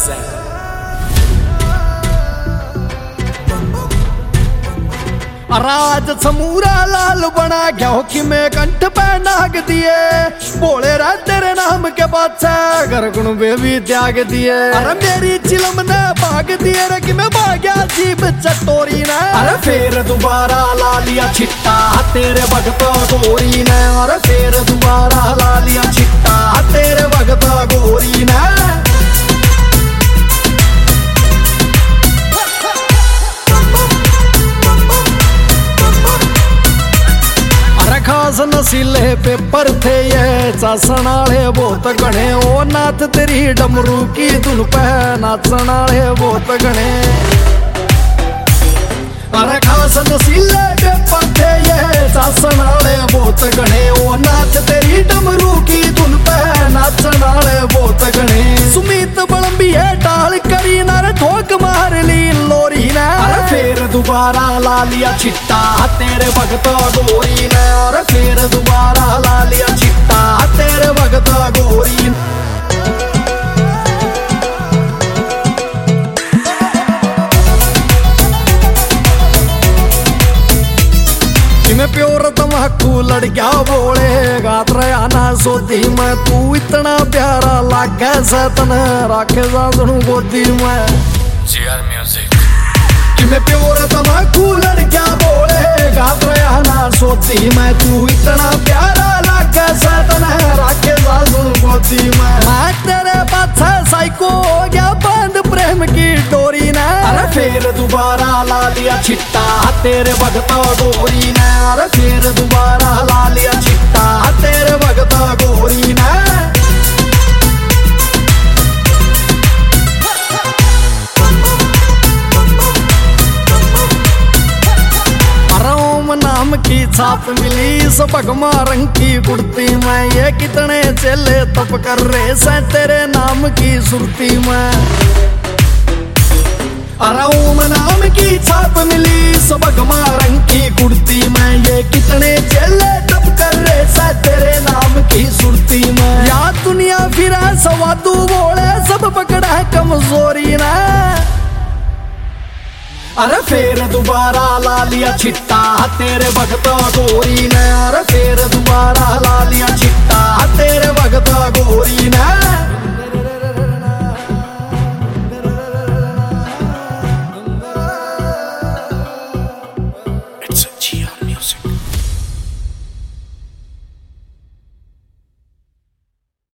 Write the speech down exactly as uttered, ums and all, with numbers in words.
represent. राज समूरा लाल बना गया हो कि मैं कंठ पे नाग दिए बोले रा तेरे नाम के बादशाह घर गुण बेबी त्याग दिए। अरे मेरी चिलम ने भाग दिए रे कि मैं भाग्या जीव चटोरी ने। अरे फिर दोबारा ला लिया छिट्टा तेरे भगता गोरी ने। अरे फिर दोबारा ला लिया छिट्टा तेरे भगता गोरी ने। खास नसीले पेपर थे ये चासन आले बहुत घने। ओ नाथ तेरी डमरू की धुन पे नाचन आले बहुत घने। अरे खास नसीले पेपर थे ये चासन आले बहुत घने। ओ नाथ तेरी डमरू की धुन पे नाचन आले बहुत घने। सुमित बलम्बी है टाल करी नारे ठोक मार ली लोरी ने। अरे फिर दोबारा ला लिया छिट्टा तेरे भगता गोरी ने। और फिर दोबारा ला लिया छिट्टा तेरे भगता गोरी ने। मैं प्योर तम्बाकू लड़ गया बोले गात रहा ना सोती मैं। तू इतना प्यारा लागे सतन राखे सासनू गोदी में। GR music. मैं प्योर तम्बाकू लड़ गया बोले गात रहा ना सोती मैं। तू इतना प्यारा लागे सतन राखे सासनू गोदी में। मैं तेरे पाछे साइको हो गया बंद प्रेम की डोरी ने। अरे फिर दोबारा ला लिया छिट्टा तेरे भगता गोरी ने। अरे फिर दोबारा ला लिया छिट्टा तेरे भगता गोरी ने। नाम की छाप मिली सबगमा रंग की कुर्ती में। ये कितने चेले तप कर रहे से तेरे नाम की सुरती में। अराम नाम की छाप मिली सबगमा रंग की कुर्ती में। ये कितने चेले तप कर रहे से तेरे नाम की सुरती में। या दुनिया फिरा सवादू बोले सब पकड़ा कमजोरी ना। अरे फिर दोबारा ला लिया छिट्टा तेरे भगता गोरी ने। अरे फिर दोबारा ला